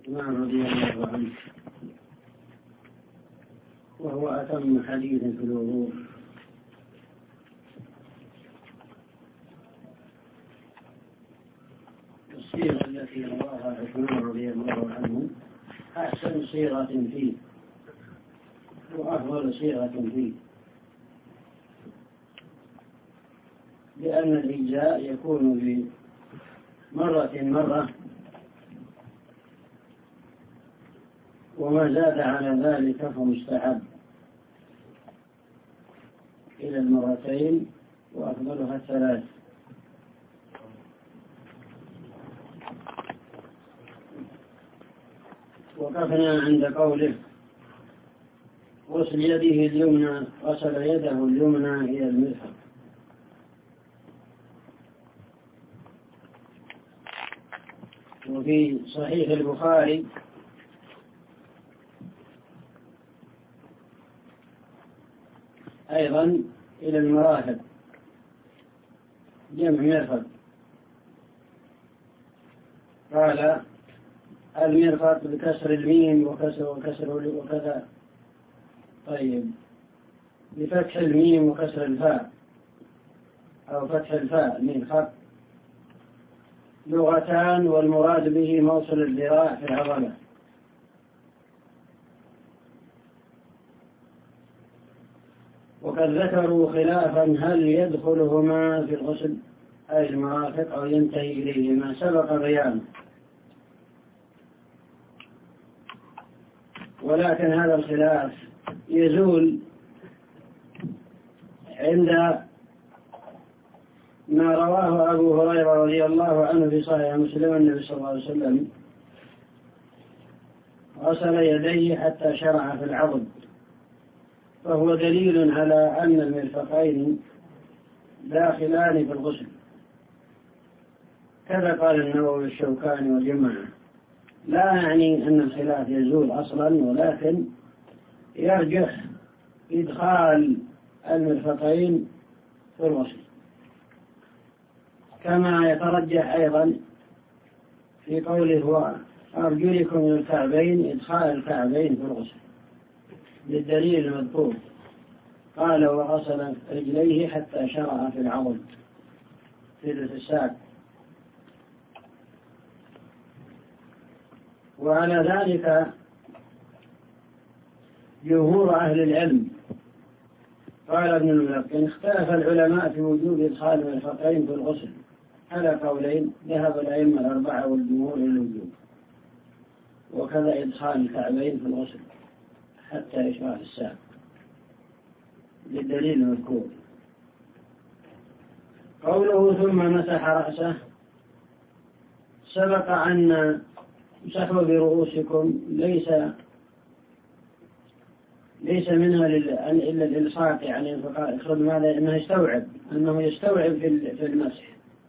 عثمان رضي الله عنه، وهو أتم حديث في الوضوء. الصيغة التي رواها عثمان رضي الله عنه أحسن صيغة فيه وأفضل صيغة فيه، لأن الإجزاء يكون بمرة، وما زاد على ذلك فمستحب إلى المرتين، وأفضلها 3. وقفنا عند قوله غسل يده اليمنى، غسل يده اليمنى إلى المرفق. وفي صحيح البخاري أيضا إلى المرافق، جمع مرفق. قال المرفق بكسر الميم وكذا، طيب بفتح الميم وكسر الفاء أو فتح الفاء من خط، لغتان، والمراد به موصل الذراع في العضلة. وقد ذكروا خلافا هل يدخلهما في الغسل أي المرافق أو ينتهي إليهما، سبق بيانه، ولكن هذا الخلاف يزول عند ما رواه أبو هريرة رضي الله عنه في صحيح مسلم النبي صلى الله عليه وسلم غسل يديه حتى شرع في العضد، فهو دليل على أن المرفقين داخلان في الغسل، كذا قال النووي الشوكاني والجماعة. لا يعني أن الخلاف يزول أصلا، ولكن يرجح إدخال المرفقين في الغسل، كما يترجح أيضا في قوله وأرجلكم من الكعبين إدخال الكعبين في الغسل، للدليل المذكور. قال وغسل رجليه حتى شرع في العضد في الساق. وعلى ذلك جمهور أهل العلم. قال ابن الملقن اختلف العلماء في وجوب إدخال المرفقين في الغسل على قولين، ذهب الأئمة الأربعة والجمهور إلى الوجوب، وكذا إدخال الكعبين في الغسل حتى يشرع في الساق للدليل المذكور. قوله ثم مسح رأسه، سبق أن امسحوا برؤوسكم ليس منها إلا الإلصاق، يعني يخرج ماذا أنه يستوعب في المسح،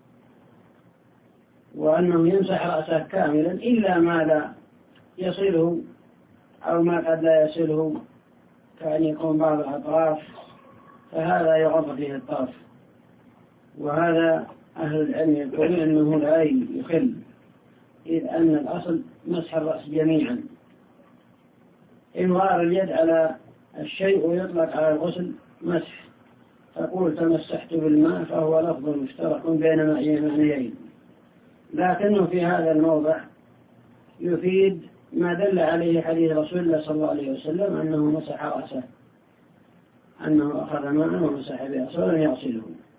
وأنه يمسح رأسه كاملا إلا ما لا يصله أو ما قد لا يصله، كأن يكون بعض الأطراف، فهذا يغض فيه الطرف، وهذا أهل العلم يقولون أنه لا يخل، إذ أن الأصل مسح الرأس جميعا. إمرار اليد على الشيء ويطلق على الغسل مسح، تقول تمسحت بالماء، فهو لفظ مشترك بين معنيين، لكنه في هذا الموضع يفيد ما دل عليه حديث رسول الله صلى الله عليه وسلم أنه مسح رأسه، أنه أخذ ماء ومسح برأسه ولم يغسله.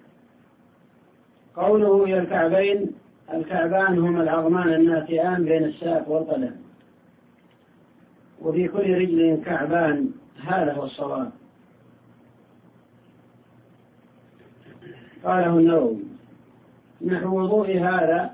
قوله إلى الكعبين، الكعبان هما العظمان الناتئان بين الساق والقدم، وفي كل رجل كعبان، هذا هو الصواب. قاله النووي نحو وضوء هذا،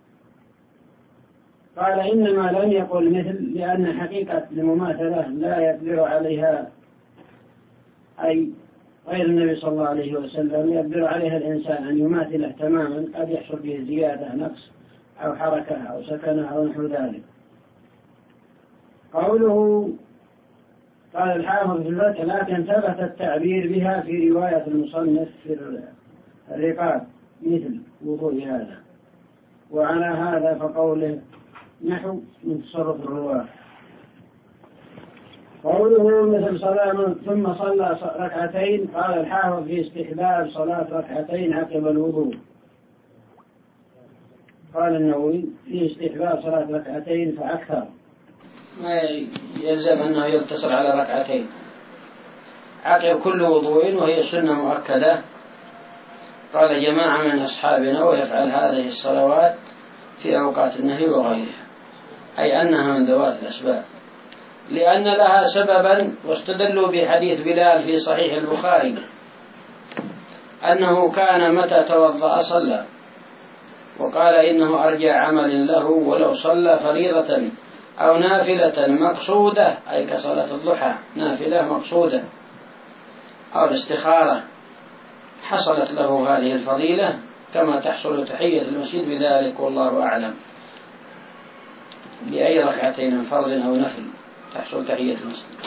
قال إنما لم يقل مثل، لأن حقيقة المماثلة لا يقدر عليها أي غير النبي صلى الله عليه وسلم، يقدر عليها الإنسان أن يماثله تماما، قد يحصل به زيادة نقص أو حركة أو سكنة أو نحو ذلك. قوله قال الحافظ في الفتح لكن ثبت التعبير بها في رواية المصنف في الرقاب مثل وضوء هذا. وعلى هذا فقوله نحو من تصرف الرواة. قوله مثل صلاة ثم صلى ركعتين، قال الحافظ في استحباب صلاة ركعتين عقب الوضوء. قال النووي في استحباب صلاة ركعتين فأكثر، ما يلزم أنه يقتصر على ركعتين عقب كل وضوء، وهي سنة مؤكدة. قال جماعة من أصحابنا ويفعل هذه الصلوات في أوقات النهي وغيرها، أي أنها من ذوات الأسباب، لأن لها سببا. واستدلوا بحديث بلال في صحيح البخاري أنه كان متى توضأ صلى، وقال إنه أرجى عمل له ولو صلى فريضة أو نافلة مقصودة، أي كصلاة الضحى نافلة مقصودة أو الاستخارة، حصلت له هذه الفضيلة كما تحصل تحية المسجد بذلك، والله أعلم. بأي ركعتين من فرض أو نفل تحصل تحية المسجد.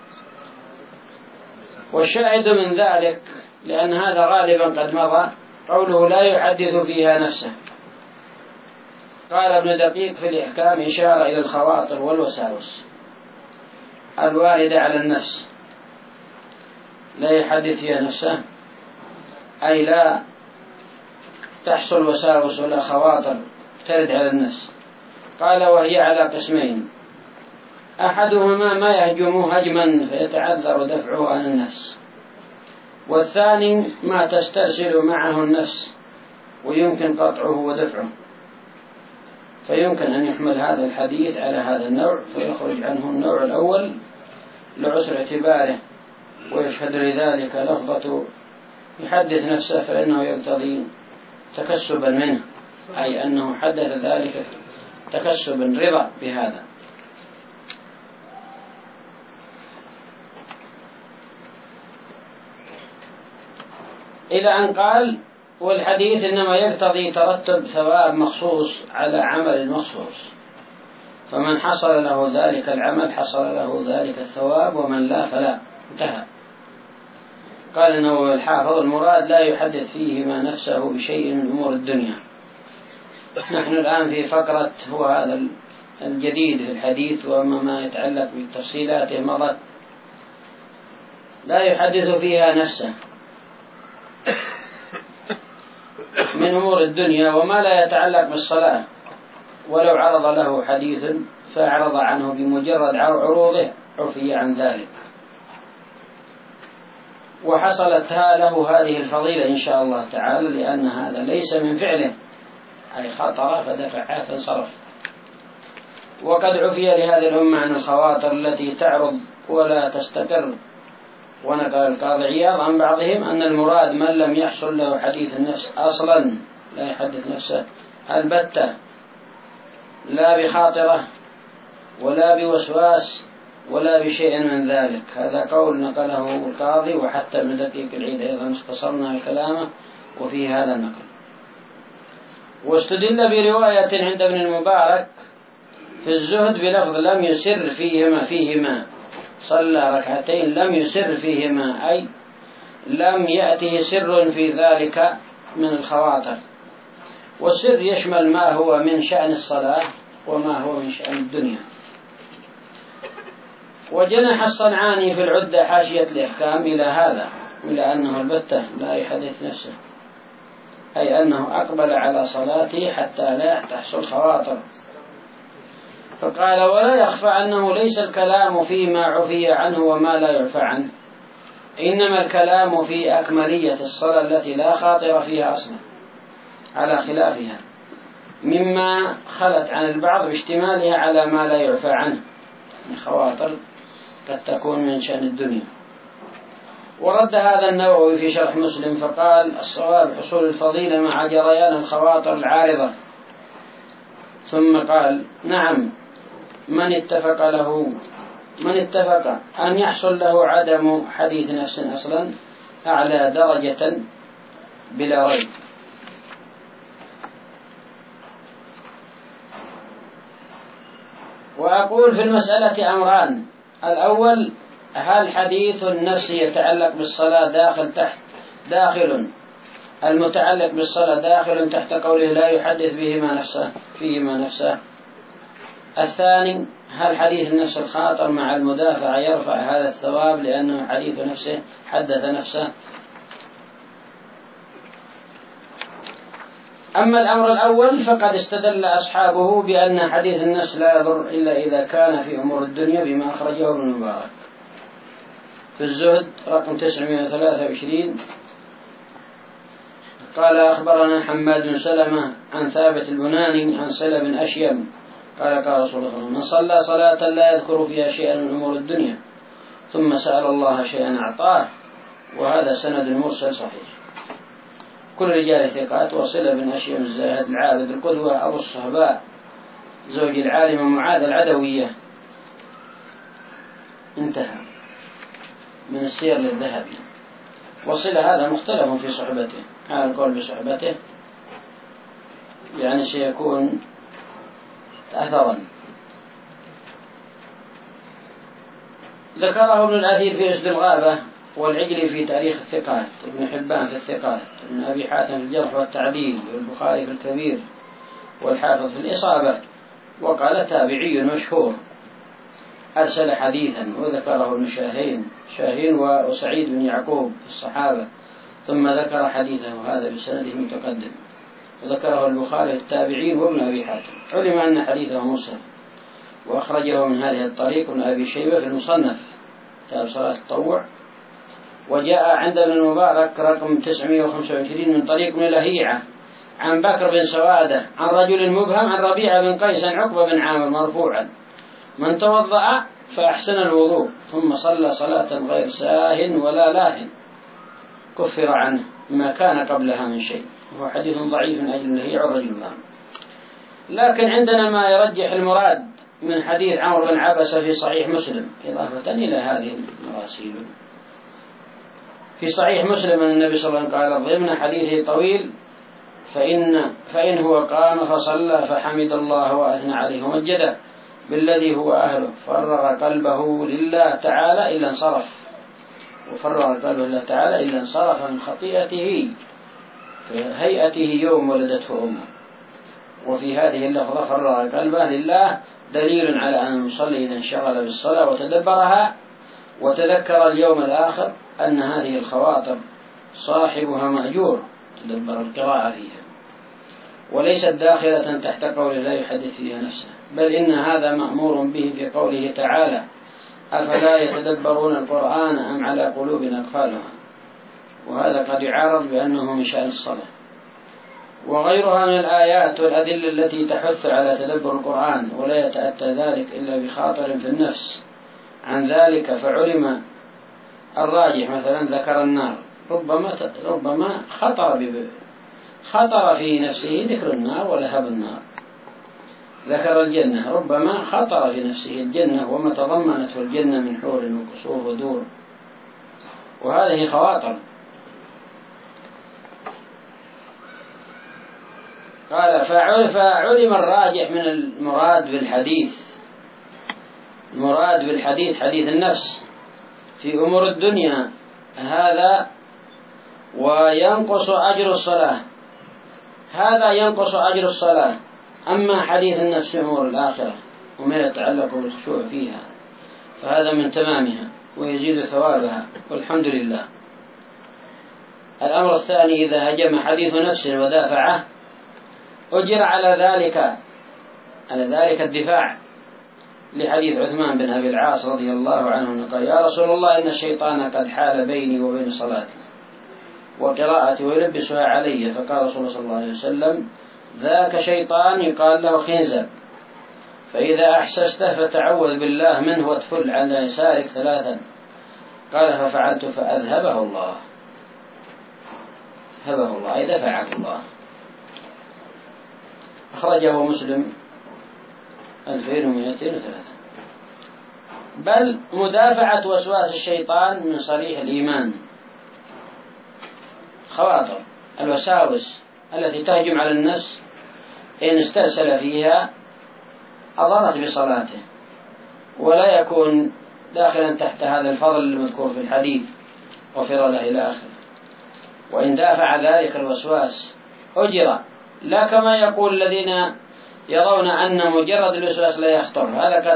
والشاهد من ذلك، لأن هذا غالبا قد مضى، قوله لا يحدث فيها نفسه. قال ابن دقيق في الإحكام إشارة إلى الخواطر والوساوس الواردة على النفس، لا يحدث فيها نفسه أي لا تحصل وساوس ولا خواطر ترد على النفس. قال وهي على قسمين، أحدهما ما يهجمه هجما فيتعذر دفعه عن النفس، والثاني ما تسترسل معه النفس ويمكن قطعه ودفعه، فيمكن أن يحمل هذا الحديث على هذا النوع فيخرج عنه النوع الأول لعسر اعتباره، ويشهد لذلك لفظة يحدث نفسه فإنه يقتضي تكسبا منه، أي أنه حدث ذلك تكسبا رضا بهذا. إلى أن قال والحديث إنما يقتضي ترتب ثواب مخصوص على عمل مخصوص، فمن حصل له ذلك العمل حصل له ذلك الثواب، ومن لا فلا. انتهى. قال النووي الحافظ المراد لا يحدث فيهما نفسه بشيء من أمور الدنيا. نحن الآن في فقرة هو هذا الجديد في الحديث، وأما ما يتعلق بتفصيلاته مضت. لا يحدث فيها نفسه من أمور الدنيا وما لا يتعلق بالصلاة، ولو عرض له حديث فأعرض عنه بمجرد عروضه عفي عن ذلك، وحصلت له هذه الفضيلة إن شاء الله تعالى، لأن هذا ليس من فعله، أي خطر فدفع فانصرف. وقد عفي لهذه الأمة عن الخواطر التي تعرض ولا تستقر. ونقل القاضي عياض عن بعضهم أن المراد من لم يحصل له حديث النفس أصلا، لا يحدث نفسه البتة، لا بخاطرة ولا بوسواس ولا بشيء من ذلك. هذا قول نقله القاضي، وحتى ابن دقيق العيد أيضا اختصرنا كلامه وفي هذا النقل. واستدل برواية عند ابن المبارك في الزهد بلفظ لم يسر فيهما صلى ركعتين لم يسر فيهما، أي لم يأته سر في ذلك من الخواطر. والسر يشمل ما هو من شأن الصلاة وما هو من شأن الدنيا. وجنح الصنعاني في العدة حاشية الإحكام إلى هذا، إلى أنه البتة لا يحدث نفسه، أي أنه أقبل على صلاته حتى لا تحصل خواطر. فقال ولا يخفى أنه ليس الكلام فيما عفي عنه وما لا يعفى عنه، إنما الكلام في أكملية الصلاة التي لا خاطر فيها أصلا، على خلافها مما خلت عن البعض باشتمالها على ما لا يعفى عنه من خواطر قد تكون من شأن الدنيا. ورد هذا النووي في شرح مسلم فقال الصواب حصول الفضيلة مع جريان الخواطر العارضة. ثم قال نعم، من اتفق أن يحصل له عدم حديث نفس أصلا أعلى درجة بلا ريب. وأقول في المسألة أمران: الأول، هل حديث النفس يتعلق بالصلاة المتعلق بالصلاة داخل تحت قوله لا يحدث فيهما نفسه؟ الثاني: هل حديث النفس الخاطر مع المدافع يرفع هذا الثواب لأنه حديث نفسه حدث نفسه؟ أما الأمر الأول فقد استدل أصحابه بأن حديث النفس لا يضر إلا إذا كان في أمور الدنيا بما أخرجه ابن المبارك في الزهد رقم 923. قال: أخبرنا حماد بن سلمة عن ثابت البناني عن صلة بن أشيم قال: قال رسول الله صلى الله عليه وسلم: من صلى صلاة لا يذكر فيها شيئا من أمور الدنيا ثم سأل الله شيئا أعطاه. وهذا سند مرسل صحيح. كل رجال ثقات. وصلة بن أشيم الزاهد العابد القدوة أبو الصهباء زوج العالمة معاذ العدوية. انتهى من السير للذهبي. وصلة هذا مختلف في صحبته. هذا القول بصحبته يعني سيكون أثرا. ذكره ابن الأثير في أسد الغابة، والعجلي في تاريخ الثقات، ابن حبان في الثقات، ابن أبي حاتم في الجرح والتعديل، والبخاري في الكبير، والحافظ في الإصابة. وقال: تابعي مشهور أرسل حديثا. وذكره ابن شاهين وسعيد بن يعقوب في الصحابة، ثم ذكر حديثه هذا بسنده المتقدم. وذكره البخاري في التابعين وابن أبي حاتم. علم أن حديثه مرسل، وأخرجه من هذه الطريق ابن أبي شيبة في المصنف كتاب صلاة التطوع. وجاء عند ابن المبارك رقم 925 من طريق ابن لهيعة عن بكر بن سوادة عن رجل مبهم عن ربيعة بن قيس عن عقبة بن عامر مرفوعا: من توضأ فأحسن الوضوء ثم صلى صلاة غير ساه ولا لاه كفر عنه ما كان قبلها من شيء. وهو حديث ضعيف من أجل لهيعة الرجل مبهم. لكن عندنا ما يرجح المراد من حديث عمرو بن عبسة في صحيح مسلم، إضافة إلى هذه المراسيل. في صحيح مسلم أن النبي صلى الله عليه وسلم قال ضمن حديثه طويل: فإن هو قام فصلى فحمد الله وأثنى عليه ومجده بالذي هو أهله فرغ قلبه لله تعالى إلا انصرف. وفرغ قلبه لله تعالى إلا انصرف من خطيئته هيئته يوم ولدته أمه. وفي هذه اللفظة فرغ قلبه لله دليل على أن المصلي إذا انشغل بالصلاة وتدبرها وتذكر اليوم الآخر أن هذه الخواطر صاحبها مأجور تدبر القراءة فيها، وليست داخلة تحت قوله لا يحدث فيها نفسه، بل إن هذا مأمور به في قوله تعالى: أفلا يتدبرون القرآن أم على قلوب أقفالها. وهذا قد يعارض بأنه من شأن الصلاة. وغيرها من الآيات والأدلة التي تحث على تدبر القرآن، ولا يتأتى ذلك إلا بخاطر في النفس عن ذلك. فعلم الراجح مثلا ذكر النار، ربما خطر في نفسه ذكر النار ولهب النار. ذكر الجنة، ربما خطر في نفسه الجنة وما تضمنته الجنة من حور وقصور ودور، وهذه خواطر. قال: فعلم الراجح من المراد بالحديث حديث النفس في أمور الدنيا هذا، وينقص أجر الصلاة. هذا ينقص أجر الصلاة. أما حديث النفس في أمور الآخرة وما يتعلق بالخشوع فيها فهذا من تمامها ويزيد ثوابها، والحمد لله. الأمر الثاني: إذا هجم حديث نفس ودافعه أجر على ذلك الدفاع، لحديث عثمان بن أبي العاص رضي الله عنه قال: يا رسول الله، إن الشيطان قد حال بيني وبين صلاتي وقراءتي ويلبسها علي. فقال رسول الله صلى الله عليه وسلم: ذاك شيطان يقال له خنزب، فإذا أحسسته فتعوذ بالله منه وتفل على يسارك 3. قال: ففعلت فأذهبه الله. أي دفعه الله. أخرجه مسلم 2203. بل مدافعة وسواس الشيطان من صريح الإيمان. خواطر الوساوس التي تهجم على النفس إن استرسل فيها أضرت بصلاته، ولا يكون داخلا تحت هذا الفضل المذكور في الحديث غفر له إلى آخره. وإن دافع ذلك الوسواس أجر، لا كما يقول الذين يرون أن مجرد الوسواس لا يخطر، هذا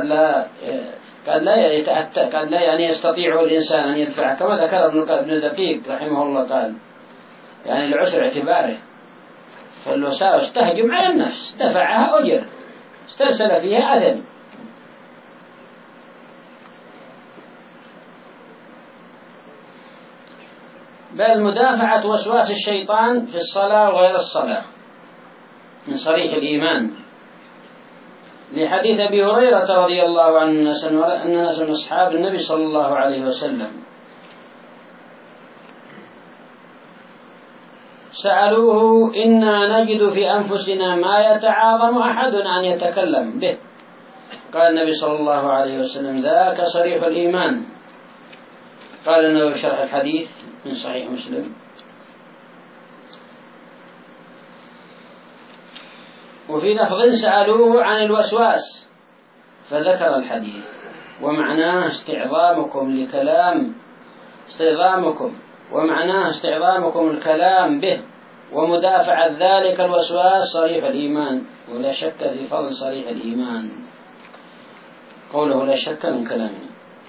قد لا يعني يستطيع الإنسان أن يدفع، كما ذكر ابن دقيق رحمه الله قال يعني لعسر اعتباره، فالوساوس تهجم على النفس، دفعها أجر، استرسل فيها أثم. بل مدافعة وسواس الشيطان في الصلاة وغير الصلاة من صريح الإيمان، لحديث أبي هريرة رضي الله عنه أن ناس من أصحاب النبي صلى الله عليه وسلم سألوه: إنا نجد في أنفسنا ما يتعاظم أحدنا أن يتكلم به. قال النبي صلى الله عليه وسلم: ذاك صريح الإيمان. قال النووي شرح الحديث من صحيح مسلم. وفي لفظ سألوه عن الوسواس فذكر الحديث، ومعناه استعظامكم الكلام به ومدافعة ذلك الوسواس صريح الإيمان، ولا شك في فضل صريح الإيمان. قوله لا شك من كلامنا.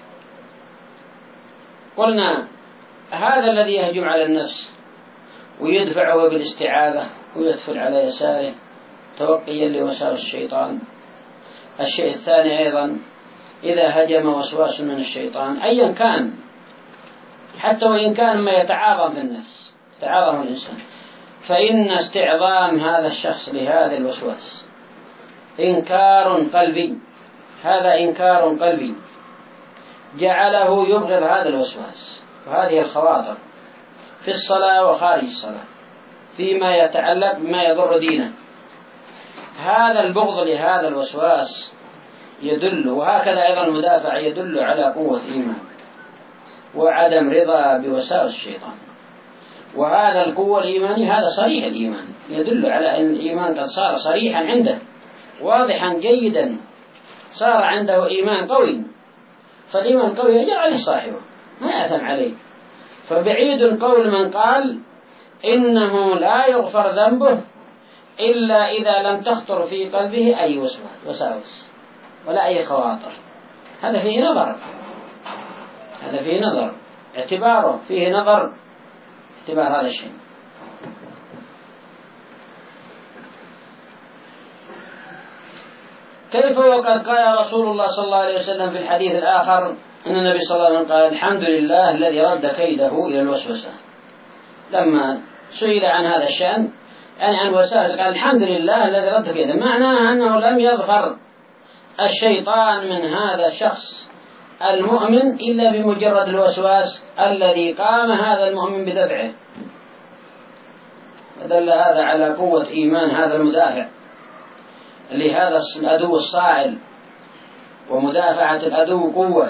قلنا هذا الذي يهجم على النفس ويدفعه بالاستعاذة ويدفل على يساره توقيا لوساوس الشيطان. الشيء الثاني أيضا إذا هجم وسواس من الشيطان أيا كان، حتى وإن كان ما يتعاظم في النفس، يتعاظم الإنسان، فإن استعظام هذا الشخص لهذا الوسواس إنكار قلبي، هذا إنكار قلبي جعله يبغض هذا الوسواس وهذه الخواطر في الصلاة وخارج الصلاة فيما يتعلق بما يضر دينه. هذا البغض لهذا الوسواس يدل، وهكذا أيضا المدافع يدل على قوة إيمان وعدم رضا بوساوس الشيطان. وهذا القوة الإيمانية هذا صريح الإيمان، يدل على أن الإيمان قد صار صريحا عنده واضحا جيدا، صار عنده إيمان قوي. فالإيمان قوي يجر عليه صاحبه ما يأثم عليه. فبعيد قول من قال إنه لا يغفر ذنبه إلا إذا لم تخطر في قلبه أي وساوس ولا أي خواطر. هذا فيه نظر، اعتباره فيه نظر، اعتبار هذا الشيء. كيف وقد قال رسول الله صلى الله عليه وسلم في الحديث الآخر أن النبي صلى الله عليه وسلم قال: الحمد لله الذي رد كيده إلى الوسوسة. لما سئل عن هذا الشأن يعني عن وساوس قال: الحمد لله الذي رد كيده، معناه أنه لم يظهر الشيطان من هذا الشخص المؤمن إلا بمجرد الوسواس الذي قام هذا المؤمن بدفعه. ودل هذا على قوة إيمان هذا المدافع لهذا العدو الصاعد، ومدافعة العدو قوة،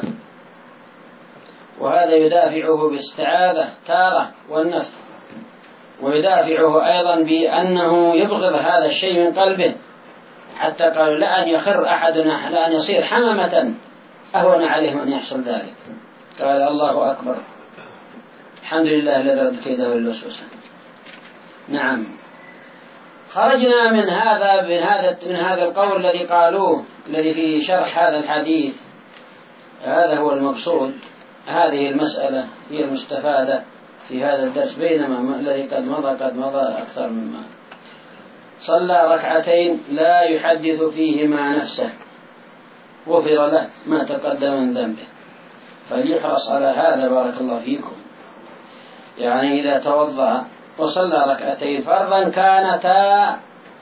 وهذا يدافعه باستعاذة تارة والنفث، ويدافعه أيضا بأنه يبغض هذا الشيء من قلبه، حتى قالوا: لأن يخر أحدنا، لأن يصير حمامة أهون عليه من يحصل ذلك. قال: الله أكبر، الحمد لله الذي رد كيده الوسوسة. نعم. خرجنا من هذا القول الذي قالوه الذي في شرح هذا الحديث. هذا هو المقصود، هذه المسألة هي المستفادة في هذا الدرس، بينما الذي قد مضى أكثر مما صلى ركعتين لا يحدث فيهما نفسه غفر له ما تقدم من ذنبه. فليحرص على هذا بارك الله فيكم. يعني إذا توضأ وصلى ركعتين فرضا كانتا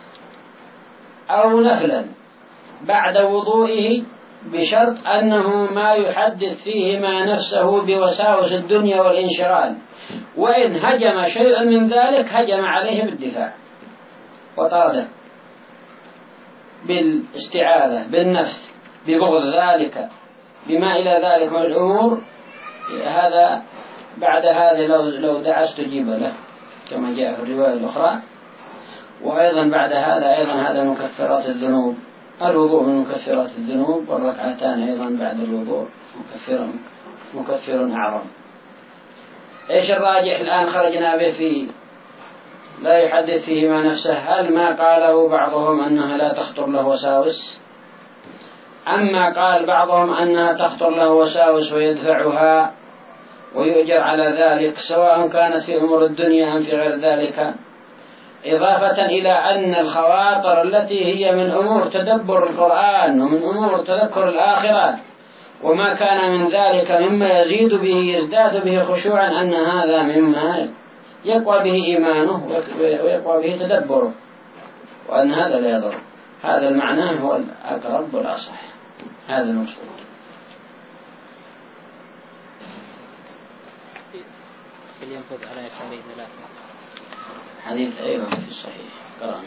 أو نفلا بعد وضوئه بشرط أنه ما يحدث فيهما نفسه بوساوس الدنيا والانشغال، وإن هجم شيء من ذلك هجم عليه بالدفاع وطرده بالاستعاذة بالنفس ببغض ذلك بما إلى ذلك من الأمور. هذا بعد هذا لو دعا استجيب له كما جاء في الرواية الأخرى. وأيضا بعد هذا هذا مكفرات الذنوب، الوضوء من مكفرات الذنوب، والركعتان أيضا بعد الوضوء مكفر أعظم. إيش الراجح الآن خرجنا به في لا يحدث فيهما نفسه، هل ما قاله بعضهم أنها لا تخطر له وساوس؟ أما قال بعضهم أنها تخطر له وساوس ويدفعها ويؤجر على ذلك سواء كانت في أمور الدنيا أم في غير ذلك، إضافة إلى أن الخواطر التي هي من أمور تدبر القرآن ومن أمور تذكر الآخرة وما كان من ذلك مما يزيد به يزداد به خشوعا، أن هذا مما يقوى به إيمانه ويقوى به تدبره، وأن هذا لا يضر. هذا المعنى هو الأقرب والأصح، هذا المقصود. ينفذ على يساره ثلاثة. حديث أيضا في الصحيح قرأنا.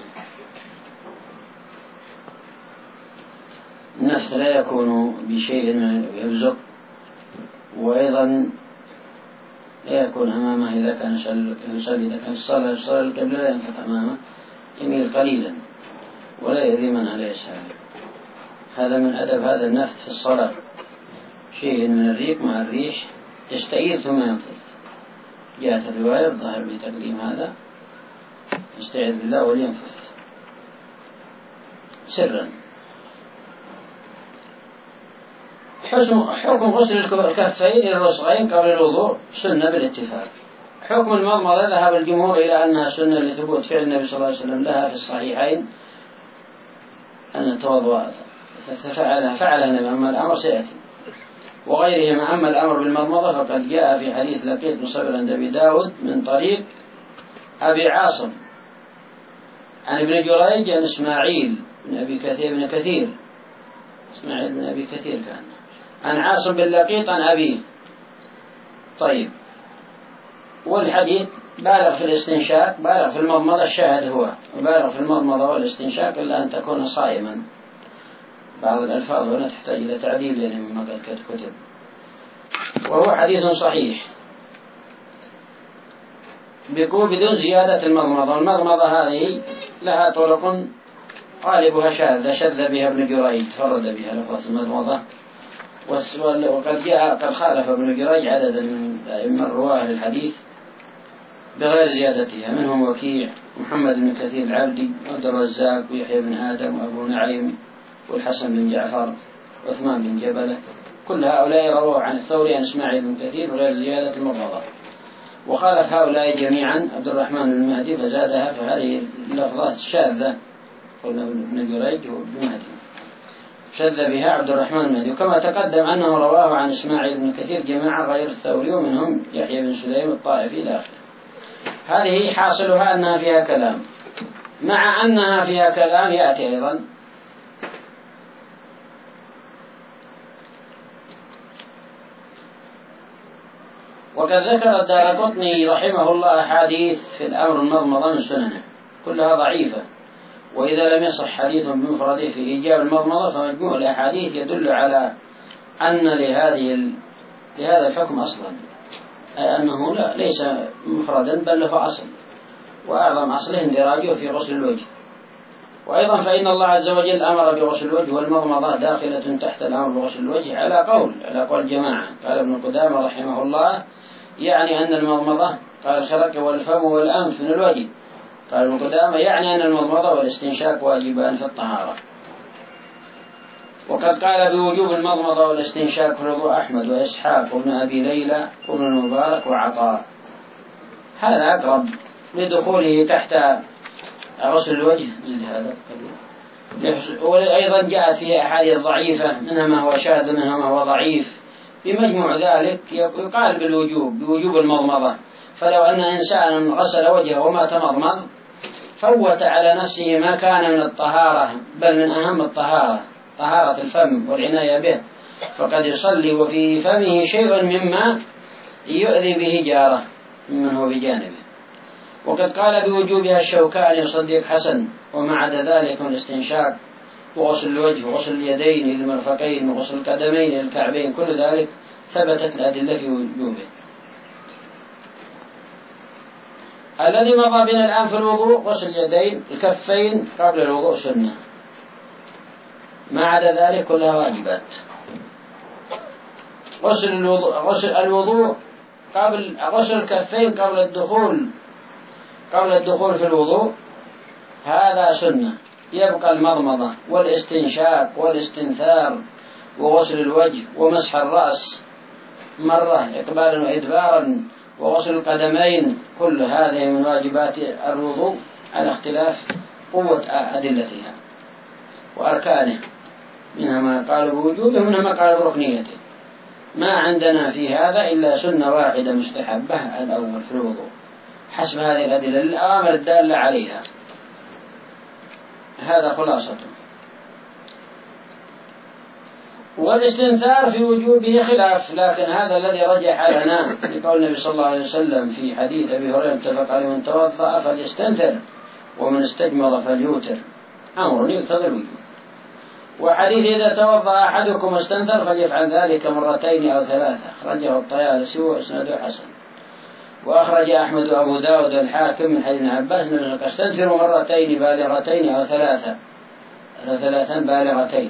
النفس لا يكون بشيء يبزق، وأيضا لا يكون أمامه إذا كان يصلي، إذا كان الصلاة القبلة لا ينفث أمامه، يميل قليلا ولا يؤذي من على يساره. هذا من أدب هذا النفث في الصلاة، شيء من الريق مع الريح يستعيد ثم ينفث. جاءت الرواية الظاهر بتقديم هذا، يستعيذ بالله ولينفث سرا. حكم غسل الكفين إلى الرسغين قبل الوضوء سنة بالاتفاق. حكم المضمضة ذهب الجمهور إلى أنها سنة لثبوت فعل النبي صلى الله عليه وسلم لها في الصحيحين أن توضأ فعلها النبي، أما الأمر سيأتي وغيرهما. أما الأمر بالمضمضة فقد جاء في حديث لقيط بن صبر عند أبي داود من طريق أبي عاصم عن ابن جريج عن إسماعيل بن أبي كثير إسماعيل بن أبي كثير كان عن عاصم بن لقيط عن أبيه. طيب، والحديث بالغ في الاستنشاق، بالغ في المضمضة، الشاهد هو بالغ في المضمضة والاستنشاق إلا أن تكون صائما. بعض الألفاظ هنا تحتاج إلى تعديل يعني مما قد كتب، وهو حديث صحيح بدون زيادة المضمضة. والمضمضة هذه لها طرق غالبها شاذة، شذ بها ابن جريج، فرد بها لفظة المضمضة، وقد جاء قد خالف ابن جريج عددا من أئمة الرواه للحديث بغير زيادتها، منهم وكيع، محمد بن كثير العبدي، عبد الرزاق، ويحيى بن آدم، وأبو نعيم، والحسن بن جعفر، وعثمان بن جبلة. كل هؤلاء رووا عن الثوري عن إسماعيل بن كثير بغير زيادة المضمضة. وخالف هؤلاء جميعا عبد الرحمن بن مهدي فزادها، فهذه اللفظات شاذة، قلنا ابن جريج وابن مهدي شذ بها عبد الرحمن بن مهدي. وكما تقدم أنه رواه عن إسماعيل بن كثير جماعة غير الثوري، ومنهم يحيى بن سليم الطائفي إلى آخره. هذه حاصلها أنها فيها كلام. مع أنها فيها كلام يأتي أيضا وقد ذكر الدارقطني رحمه الله أحاديث في الأمر المضمضة من سننه كلها ضعيفة، وإذا لم يصح حديث بمفرده في إيجاب المضمضة فمجموع الأحاديث يدل على أن لهذا الحكم أصلا، أي أنه ليس مفردا بل له أصل، وأعظم أصله اندراجه في غسل الوجه. وأيضا فإن الله عز وجل أمر بغسل الوجه، والمضمضة داخلة تحت الأمر بغسل الوجه على قول جماعة. قال ابن قدامة رحمه الله يعني أن المضمضة، قال الخرق والفم والأنف من الوجه، قال ابن قدامة يعني أن المضمضة والاستنشاق واجبان في الطهارة. وقد قال بوجوب المضمضة والاستنشاق في الوضوء أحمد وإسحاق وابن أبي ليلى وابن المبارك وعطاء. هذا أقرب لدخوله تحت غسل الوجه زد هذا. وأيضا جاءت فيه أحاديث ضعيفة، منها ما هو شاذ منها ما هو ضعيف. بمجموع ذلك يقال بوجوب المضمضة. فلو أن إنسان غسل وجهه وما تمضمض فوت على نفسه ما كان من الطهارة، بل من أهم الطهارة طهارة الفم والعناية به، فقد يصلي وفي فمه شيء مما يؤذي به جاره ممن هو بجانبه. وقد قال بوجوبها الشوكاني وصديق حسن. وما عدا ذلك من الاستنشاق وغسل الوجه وغسل اليدين إلى المرفقين وغسل القدمين إلى الكعبين، كل ذلك ثبتت الأدلة في وجوبه. الذي مضى بنا الآن في الوضوء غسل اليدين الكفين قبل الوضوء سنة، ما عدا ذلك كلها واجبات. غسل الوضوء قبل غسل الكفين قبل الدخول قبل الدخول في الوضوء هذا سنة. يبقى المضمضة والاستنشاق والاستنثار وغسل الوجه ومسح الرأس مرة إقبالا وإدبارا وغسل القدمين، كل هذه من واجبات الوضوء على اختلاف قوة أدلتها وأركانه، منها ما قالوا بوجوبه ومنها ما قالوا بركنيته. ما عندنا في هذا إلا سنة واحدة مستحبة الأول في الوضوء حسب هذه الأدلة الأوامر الدالة عليها. هذا خلاصته. والاستنثار في وجوبه خلاف، لكن هذا الذي رجح لنا لقول النبي صلى الله عليه وسلم في حديث أبي هريرة اتفق عليه: من توضأ فليستنثر ومن استجمر فليوتر، أمر يقتضي الوجوب. وحديث إذا توضأ أحدكم واستنثر فليفعل ذلك مرتين أو ثلاثة، أخرجه الطيالسي وإسناده حسن. وأخرج أحمد وأبو داود الحاكم من حديث ابن عباس أنه استنثر مرتين بالغتين أو ثلاثا بالغتين.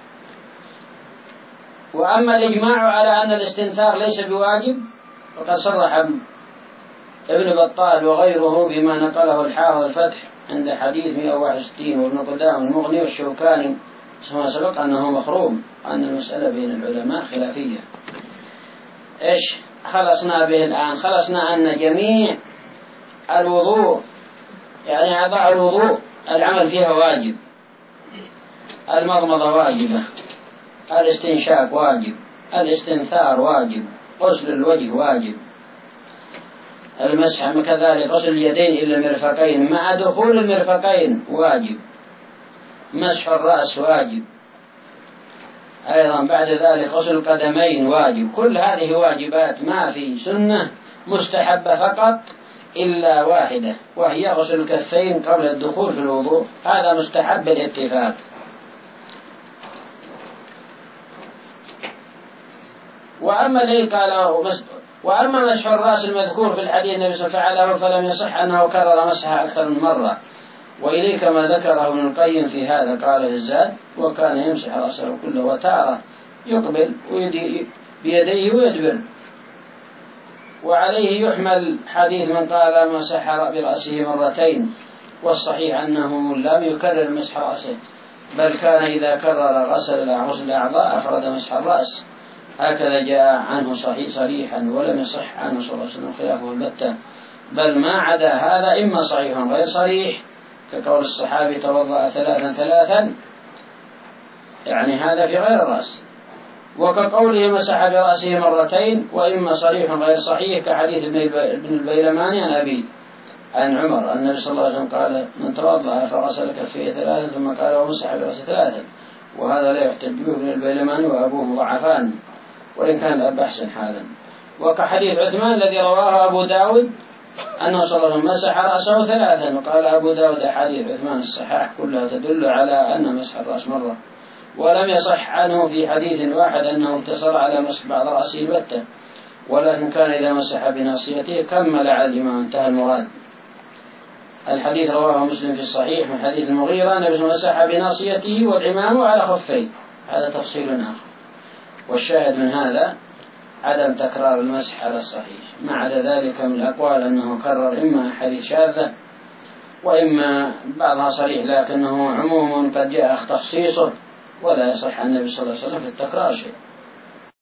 وأما الإجماع على أن الاستنثار ليس بواجب فقد صرح ابن بطال وغيره بما نقله الحافظ الفتح عند حديث 161 وابن قدامة المغني والشوكاني كما سبق أنه مخروم، أن المسألة بين العلماء خلافية. إيش خلصنا به الآن؟ خلصنا أن جميع الوضوء يعني أعضاء الوضوء العمل فيها واجب. المضمضة واجبة، الاستنشاق واجب، الاستنثار واجب، غسل الوجه واجب، المسح كذلك، غسل اليدين إلى المرفقين مع دخول المرفقين واجب، مسح الرأس واجب، أيضا بعد ذلك غسل القدمين واجب. كل هذه واجبات، ما في سنة مستحبة فقط إلا واحدة وهي غسل الكفين قبل الدخول في الوضوء، هذا مستحب بالاتفاق. وأما مسح الرأس المذكور في الحديث النبي صلى الله عليه وسلم فعله فلم يصح أنه كرر مسحه أكثر من مرة، وإليك ما ذكره ابن القيم في هذا، قال في الزاد: وكان يمسح رأسه كله وتارة يقبل بيديه ويدبر. وعليه يحمل حديث من قال مسح برأسه مرتين، والصحيح أنه لم يكرر مسح رأسه، بل كان إذا كرر غسل الأعضاء أفرد مسح الرأس، هكذا جاء عنه صريحا، ولم يصح عنه صلى الله عليه وسلم خلافه البتة، بل ما عدا هذا إما صحيح غير صريح كقول الصحابي توضأ ثلاثا، يعني هذا في غير الرأس، وكقوله مسح برأسه مرتين، وإما صريح غير صحيح كحديث ابن البيلماني عن أبي عن عمر أن النبي صلى الله عليه وسلم قال: من توضأ فغسل كفيه ثلاثا ثم قال ومسح برأسه ثلاثا، وهذا لا يحتج به ابن البيلماني وأبوه مضعفان، وإن كان الأب أحسن حالا. وكحديث عثمان الذي رواه أبو داود أنه صلى الله عليه وسلم مسح رأسه ثلاثا، وقال أبو داود أحاديث عثمان الصحاح كلها تدل على أن مسح الرأس مرة، ولم يصح عنه في حديث واحد أنه اقتصر على مسح بعض رأسه البتة، ولكن كان إذا مسح بناصيته كمل على الإمام، انتهى المراد. الحديث رواه مسلم في الصحيح من حديث المغيرة أنه مسح بناصيته والعمام على خفيه، هذا تفصيل آخر. والشاهد من هذا عدم تكرار المسح على الصحيح، ما عدا ذلك من الأقوال أنه كرر إما حديث شاذة وإما بعضها صريح، لكنه عموم قد جاء تخصيصه، ولا يصح عن النبي صلى الله عليه وسلم في التكرار شيء.